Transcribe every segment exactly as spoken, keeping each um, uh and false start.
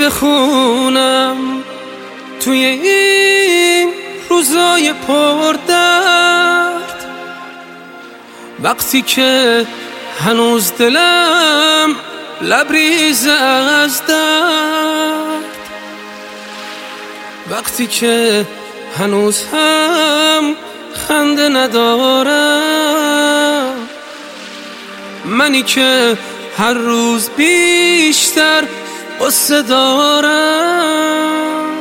بخونم توی این روزای پردرد، وقتی که هنوز دلم لبریز از درد، وقتی که هنوز هم خنده ندارم، منی که هر روز بیشتر قصه دارم.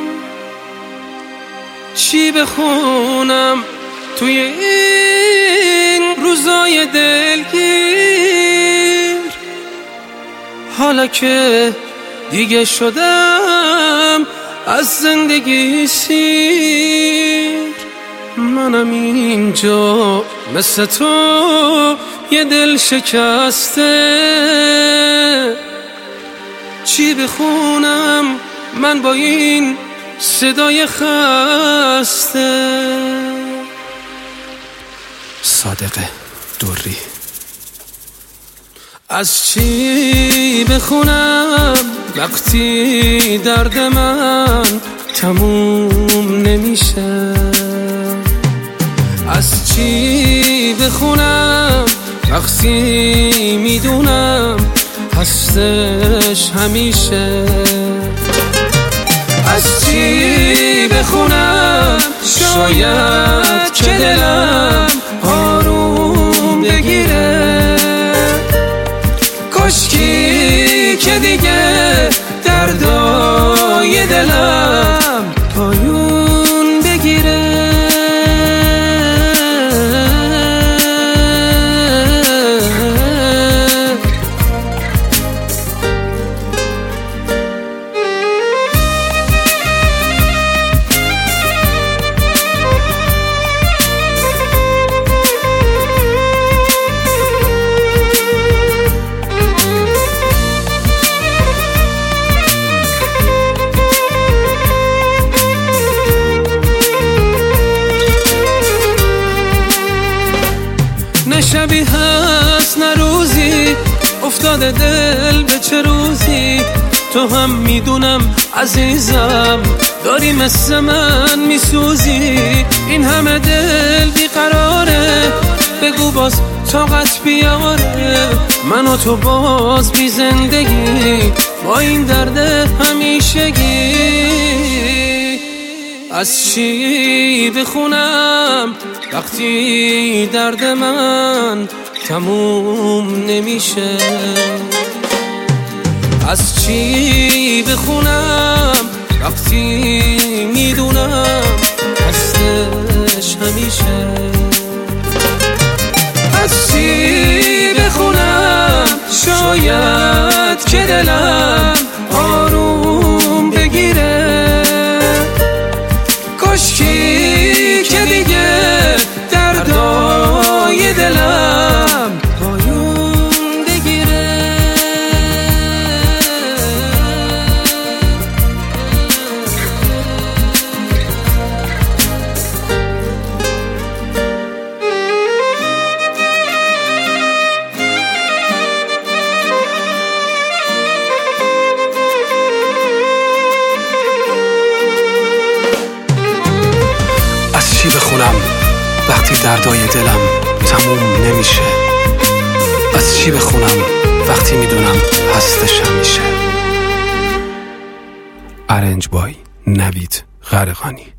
چی بخونم توی این روزای دلگیر، حالا که دیگه شدم از زندگی سیر. منم اینجا مثل تو یه دل شکسته، چی بخونم من با این صدای خسته. صادق دوری. از چی بخونم وقتی درد من تموم نمیشه؟ از چی بخونم وقتی میدونم هستش همیشه؟ از چی بخونم شاید که دلم آروم بگیره؟ کاشکی که دیگه دردای دلم پایون بگیره. نه شبی هست نه روزی افتاده دل به چه روزی، تو هم میدونم عزیزم داری مثل من میسوزی. این همه دل بیقراره، بگو باز طاقت بیاره، من و تو باز بی زندگی با این درد همیشگی. از چی بخونم وقتی درد من تموم نمیشه؟ از چی بخونم وقتی میدونم هستش همیشه؟ از چی بخونم شاید که دلم آروم بگیره؟ کاشکی که دیگه دردای دلم پایون بگیره. از چی بخونم وقتی دردای دلم تموم نمیشه؟ از چی بخونم وقتی میدونم هستش همیشه؟ ارنج بای نوید غرقانی.